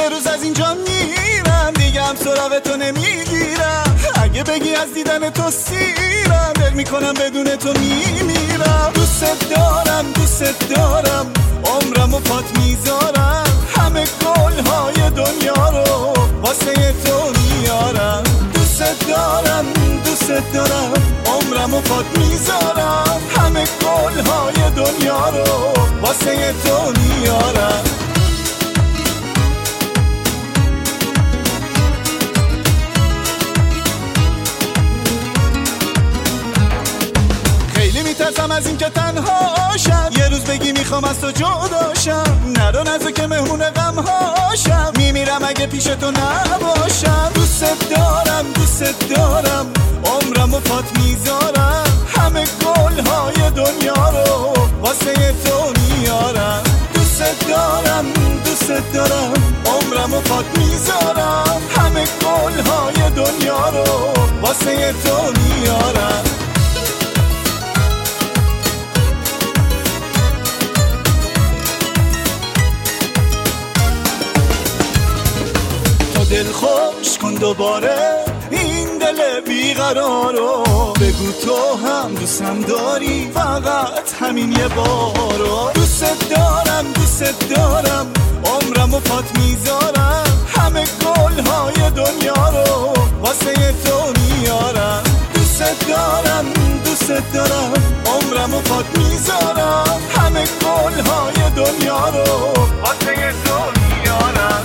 یه روز از اینجا میرم، دیگه هم سراغ تو نمیگیرم. اگه بگی از دیدن تو سیرم، دل میکنم بدون تو میمیرم. دوست دارم دوست دارم، عمرم و پات میذارم. همه گلهای دنیا رو واسه تو میارم. دوست دارم دوست دارم، عمرم و پات میذارم. همه گلهای دنیا رو واسه تو میارم. خیلی میترسم از این که تنهاشم، یه روز بگی میخوام از تو جداشم. نرو نزو که مهمون غمهاشم، میمیرم اگه پیش تو نباشم. دوست دارم دوست دارم، عمرم و پات میذارم. همه گلهای دنیا رو واسه تو میارم. دوست دارم دوست دارم، عمرم و پات میذارم. همه گلهای دنیا رو واسه تو میارم. دل خوش کن دوباره این دل بیقرارو. بگو تو هم دوستم داری، فقط همین یه بارو. دوست دارم دوست دارم، عمرم و پات میذارم. همه گلهای دنیا رو واسه تو میارم. دوست دارم دوست دارم، عمرم و پات میذارم. همه گلهای دنیا رو واسه تو میارم.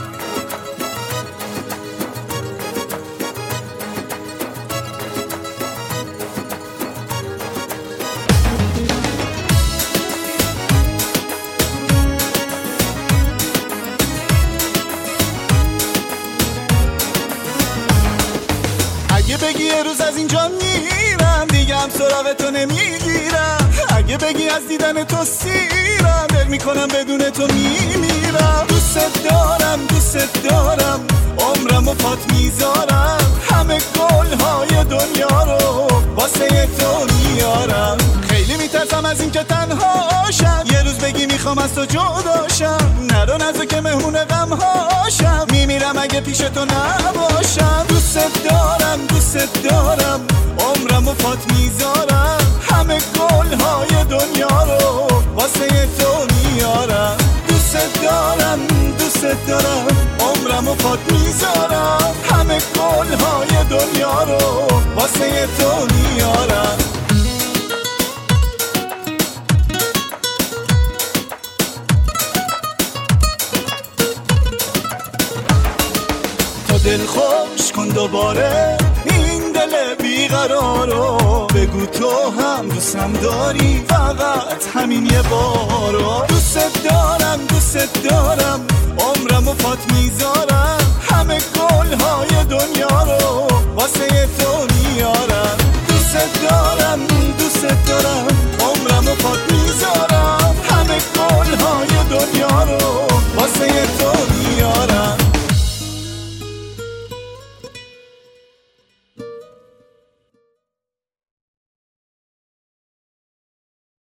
اگه بگی یه روز از اینجا میرم، دیگه هم سراغ تو نمیگیرم. اگه بگی از دیدن تو سیرم، دل میکنم بدون تو میمیرم. دوست دارم دوست دارم، عمرم و پات میذارم. همه گلهای دنیا رو واسه تو میارم. خیلی میترسم از این که تنهاشم، یه روز بگی میخوام از تو جداشم. نرو نزو که مهمون غمهاشم، میمیرم اگه پیش تو نباشم. دوست دارم دوست دارم، عمرم و پات میذارم. همه گلهای دنیا رو واسه تو میارم. دوست دارم دوست دارم، عمرم و پات میذارم. همه گلهای دنیا رو واسه تو میارم. دل خوش کن دوباره این دل بیقرارو. بگو تو هم دوستم داری، فقط همین یه بارو. دوست دارم دوست دارم، عمرم و پات میذارم. همه گلهای دنیا رو واسه تو میارم. دوست دارم دوست دارم،